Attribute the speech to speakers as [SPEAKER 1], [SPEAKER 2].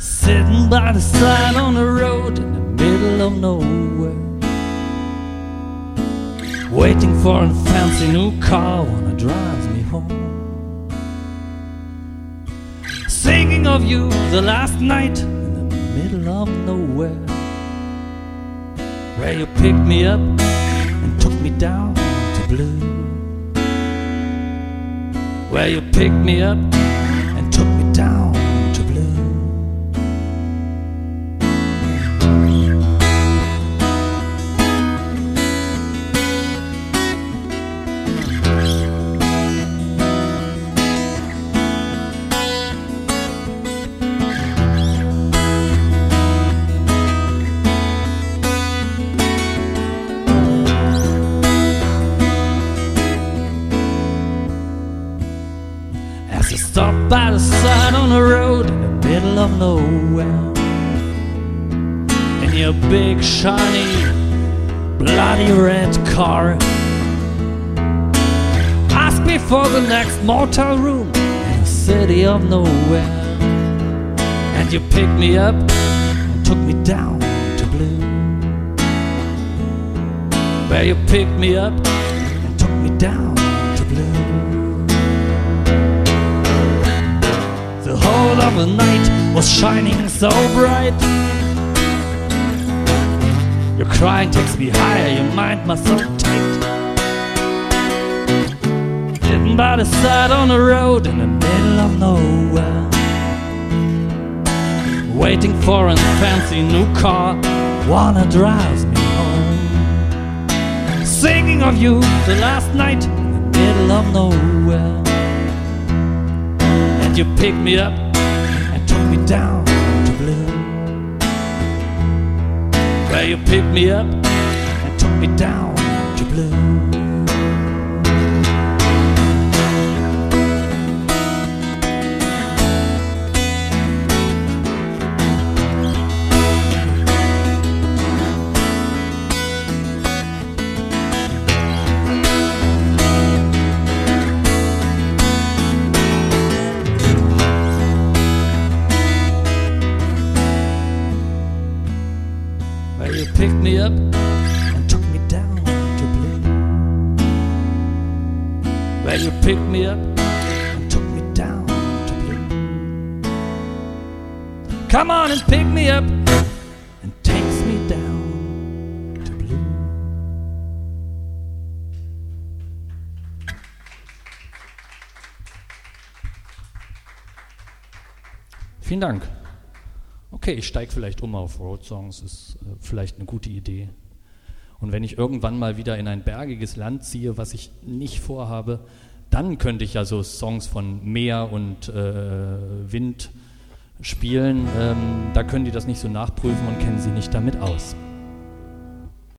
[SPEAKER 1] Sitting by the side on the road in the middle of nowhere, waiting for a fancy new car when it drives me home. Thinking of you the last night in the middle of nowhere, where you picked me up and took me down to blue. Where you picked me up and took me down to blue. Stopped by the side on the road in the middle of nowhere, in your big shiny bloody red car. Asked me for the next motel room in the city of nowhere, and you picked me up and took me down to blue. Where you picked me up and took me down to blue. The whole of the night was shining so bright. Your crying takes me higher, your mind must so tight. Sitting by the side on the road in the middle of nowhere, waiting for a fancy new car, wanna drive me home. Thinking of you the last night in the middle of nowhere, you picked me up and took me down to blue. Where you picked me up and took me down to blue. You picked me up and took me down to blue. Where you picked me up and took me down to blue. Come on and pick me up and takes me down to blue. Vielen Dank. Okay, ich steige vielleicht auf Road Songs, ist vielleicht eine gute Idee. Und wenn ich irgendwann mal wieder in ein bergiges Land ziehe, was ich nicht vorhabe, dann könnte ich ja so Songs von Meer und Wind spielen. Da können die das nicht so nachprüfen und kennen sich nicht damit aus.